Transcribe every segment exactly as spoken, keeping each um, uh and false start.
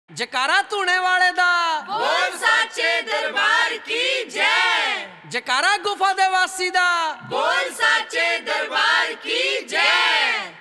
जकारा तूने वाले दा बोल साचे दरबार की जय। जकारा गुफा दे वासी दा बोल साचे दरबार की जय।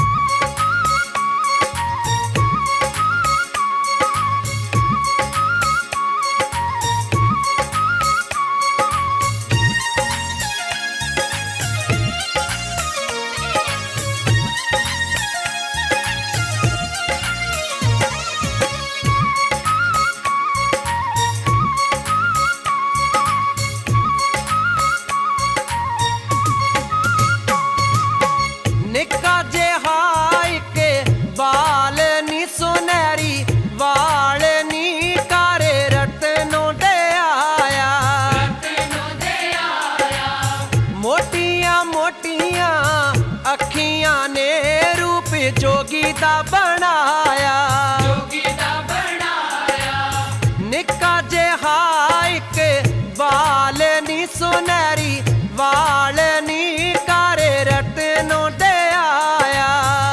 जोगी दा बनाया जोगी दा बनाया निक्का जेहा इक बाल नी सुनहरी वाल नी कारे रत्नों दे आया।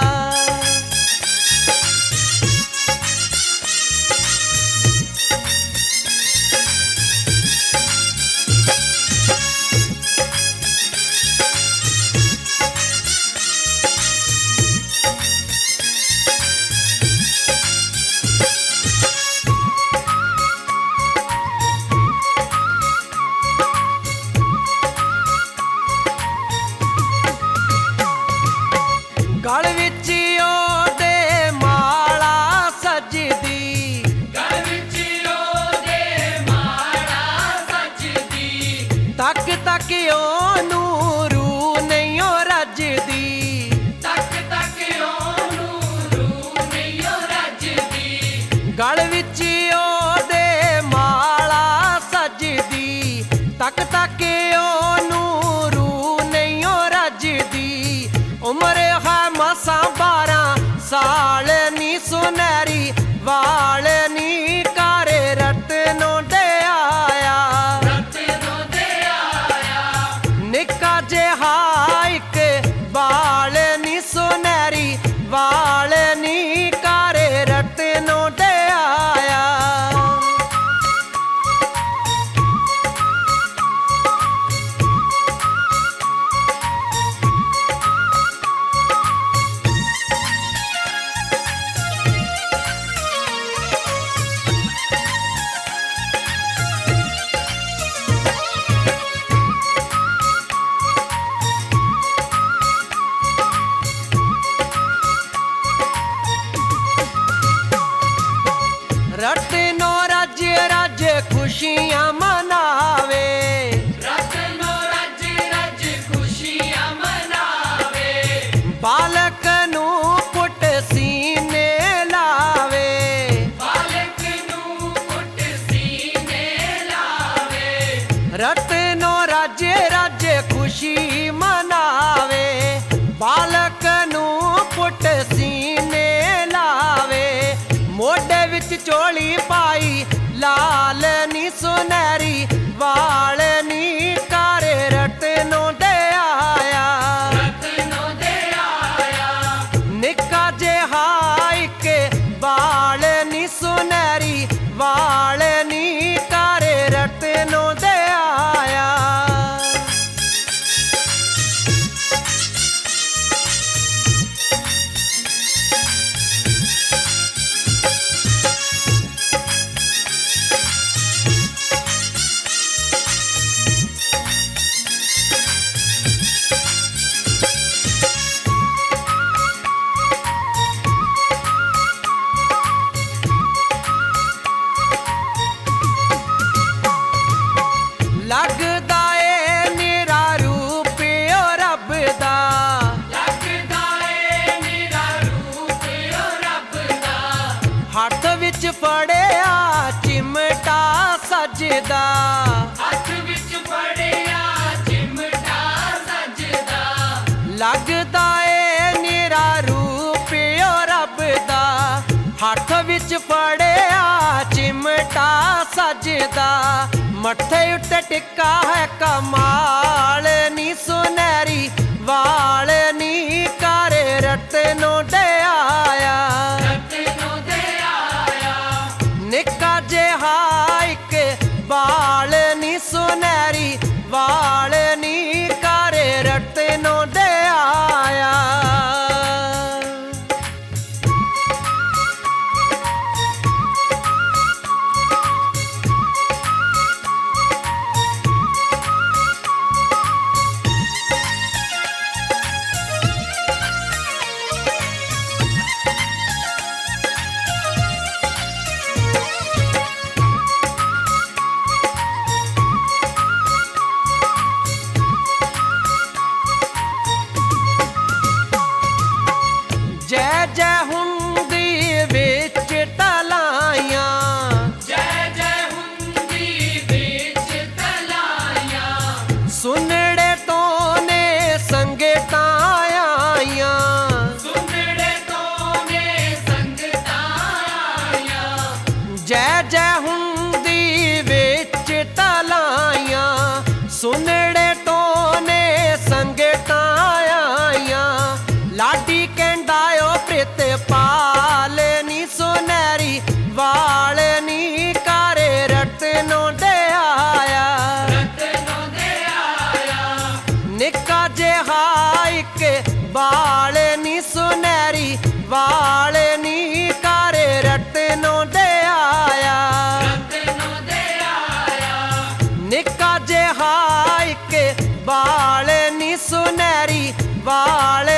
गल विच ओदे माला सजदी गल विच ओदे माला सजदी तक तक ओनू रू नहीं ओ रजदी तक तक ओनू रू नहीं ओ रजदी। गल विच ओदे माला सजदी तक तक ओनू रू नहीं ओ रजदी। उम्र है मसा बारह साल नी सुनहरी वाल नी कारे रत्नों दे आया रत्नों दे आया निक्का जेहा इक बाल नी सुनहरी वाल नी कारे रत्नों दे आया। रत्नों रज रज खुशियां मनावे रत्नों रज रज खुशियां मनावे बालक नू पुट सीने लावे बालक नू पुट सीने लावे रत्नों रज रज खुशी मनावे बालक नू पुट सीने लावे। मोढे विच चोली पाई लाल नी सुनहरी वाल नी कारे रत्नों दे आया रत्नों दे आया निक्का जेहा इक बाल नी सुनहरी वाल नी कारे रत्नों दे आया। लगदा ए निरा रूप ओ रब दा लगदा ए निरा रूप ओ रब दा हथ विच फड़िया चिमटा सजदा हथ विच फड़िया चिमटा सजदा लगदा ए निरा रूप ओ रब दा हथ विच फड़िया चिमटा सजदा। मत्थे उत्ते टिक्का है कमाल नी सुनहरी वाल नी कारे रत्नों दे आया रत्नों दे आया ਜੈ ਜੈ ਹੁੰਦੀ ਵਿੱਚ ਤਲਾਈਆਂ ਸੁਨੜੇ ਟੋਨੇ ਸੰਗਤਾਂ ਆਈਆਂ ਲਾਡੀ ਕਹਿੰਦਾ ਓ ਪ੍ਰਿਤਪਾਲ ਨੀ ਸੁਨਹਿਰੀ ਵਾਲ ਨੀ ਕਾਰੇ ਰਤਨੋਂ ਦੇ ਆਇਆ ਰਤਨੋਂ ਦੇ ਆਇਆ ਨਿੱਕਾ ਜਿਹਾ ਇੱਕ ਬਾਲ ਨੀ ਸੁਨਹਿਰੀ ਵਾਲ ਨੀ ਕਾਰੇ ਰਤਨੋਂ ਦੇ ਆਇਆ ਰਤਨੋਂ ਦੇ ਆਇਆ ਨਿੱਕਾ ਜਿਹਾ ਇੱਕ ਬਾਲ ਨੀ ਸੁਨਹਿਰੀ ਵਾਲ